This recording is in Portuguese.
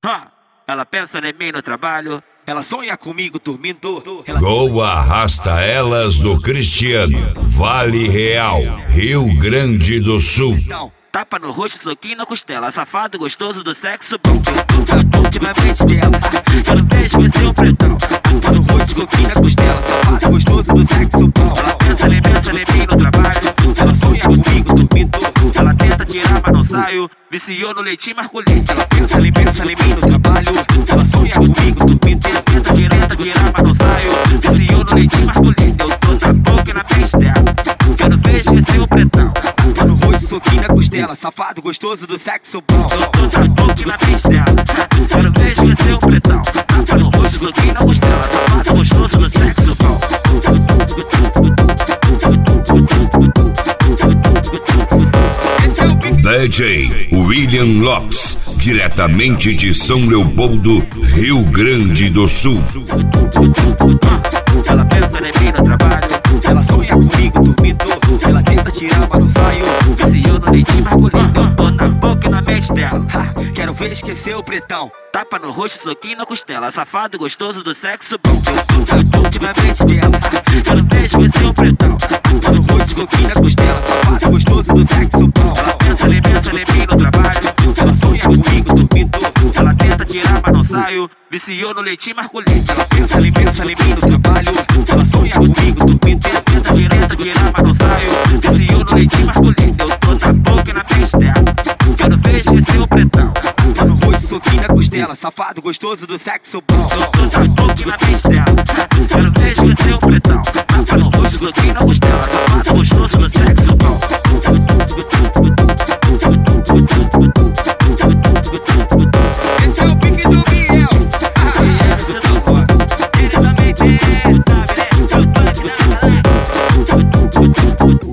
Ela pensa em mim no trabalho. Ela sonha comigo dormindo. Gol Arrasta Elas do Cristiano, Vale Real, Rio Grande do Sul. Tapa no rosto, soquinho na costela. Safado gostoso do sexo bom. Na frente dela, Quero ver esquecer o pretão. tapa no rosto, soquinho na costela. Safado gostoso do sexo bom. Ela pensa em mim no trabalho. Ela sonha comigo dormindo. Ela tenta tirar, mas não saio. Viciou no leitinho Marcolino. Ela pensa em mim no trabalho. Ela sonha comigo dormindo. Tenta tirar, mas não saio. Viciou no leitinho Marcolino. Eu tô na boca e na frente dela. Quero ver esquecer o pretão. Tapa no rosto, soquinho na costela. Safado gostoso do sexo bom. Eu tô na boca e na frente dela. Quero ver esquecer o pretão. Tapa no rosto, soquinho na costela. Safado gostoso do sexo bom. Esse é o Big DJ William Lopes, diretamente de São Leopoldo, Rio Grande do Sul. Ela pensa em mim no trabalho. Ela sonha comigo dormindo. Ela tenta tirar, mas não saio. Viciou no leitinho Marcolino. Eu tô na boca e na mente dela. Quero ver esquecer o pretão. Tapa no rosto, soquinho na costela. Safado gostoso do sexo bom. Na frente dela, Quero ver esquecer o pretão. tapa no rosto, soquinho na costela. Safado gostoso do sexo bom. Ela pensa em mim no trabalho. Ela sonha comigo dormindo. Ela tenta tirar, mas não saio. Viciou no leitinho Marcolino. Ela pensa em mim no trabalho. Ela sonha comigo dormindo. Tenta tirar, mas não saio. Viciou no leitinho Marcolino. Eu tô na boca e na frente dela. Quero ver esquecer o pretão. Tapa no rosto, soquinho na costela. Safado gostoso do sexo bom. Eu tô na boca e na frente dela. Quero ver esquecer o pretão. Tapa no rosto, soquinho na costela. Safado gostoso do sexo bom. Esse é o Big do Biel. Você não pode. Ele também tem, sabe, né? Eu tô aqui na galera.